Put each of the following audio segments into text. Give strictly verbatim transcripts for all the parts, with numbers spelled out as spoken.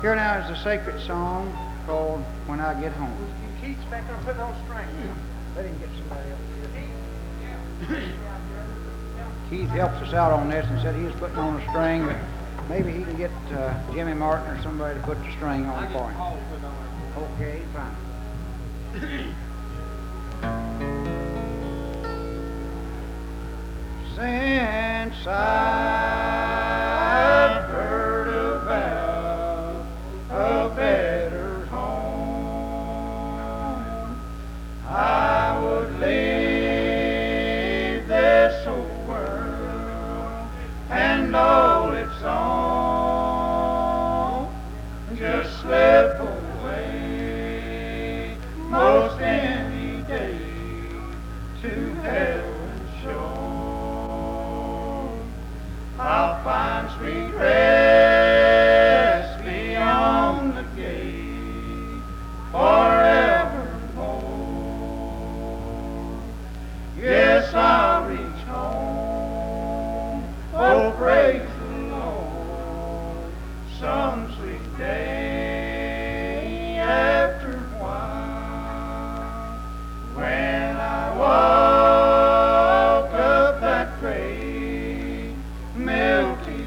Here now is a sacred song called When I Get Home. Keith's back there putting on strings. Let him get somebody else here. Keith helps us out on this and said he was putting on a string, but maybe he can get uh, Jimmy Martin or somebody to put the string on for him. Okay, fine. Since I've heard about a better home, I would leave this old world and all its own, just slip away most any day to heaven's shore. I'll find sweet rest beyond the gate forevermore. Yes, I'll reach home, oh praise the Lord, some sweet day after a while, when I walk up that great Milky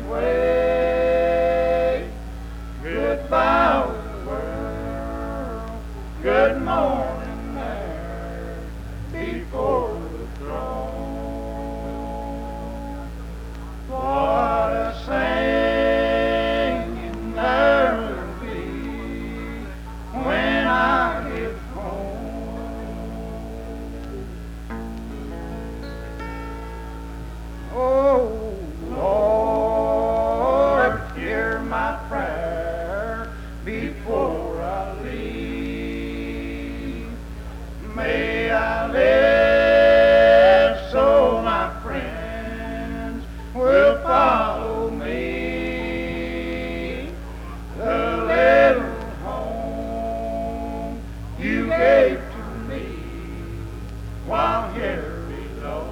Way. Goodbye, old world, good morning there before the throne. What a singing there will be when I get home. Oh, Lord, hear my prayer before I leave. May I live so my friends will follow me. The little home you gave to me while here below,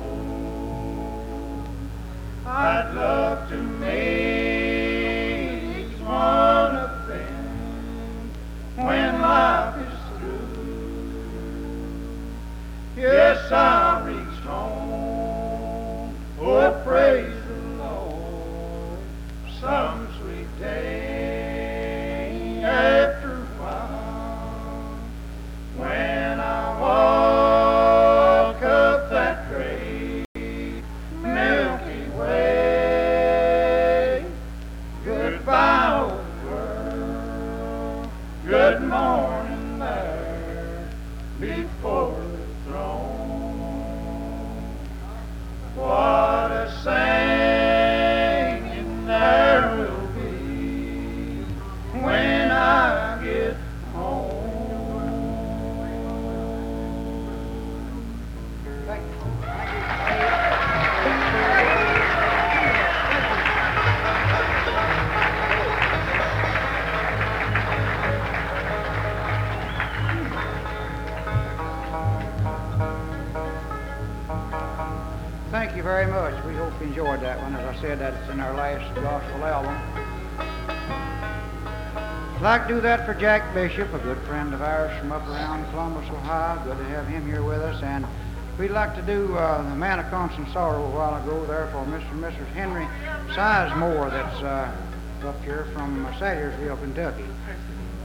I'd love to make each one of them when life is through. Yes, I'll reach home, oh praise the Lord, some sweet day after a while, when I walk up that great Milky Way. Goodbye, old world, good morning there before the throne. What a singing there will be when I get home. Thank you. Thank you very much. We hope you enjoyed that one. As I said, that's in our last gospel album. I'd like to do that for Jack Bishop, a good friend of ours from up around Columbus, Ohio. Good to have him here with us. And we'd like to do uh, The Man of Constant Sorrow a while ago there for Mister and Missus Henry Sizemore, that's uh, up here from uh, Salyersville, Kentucky.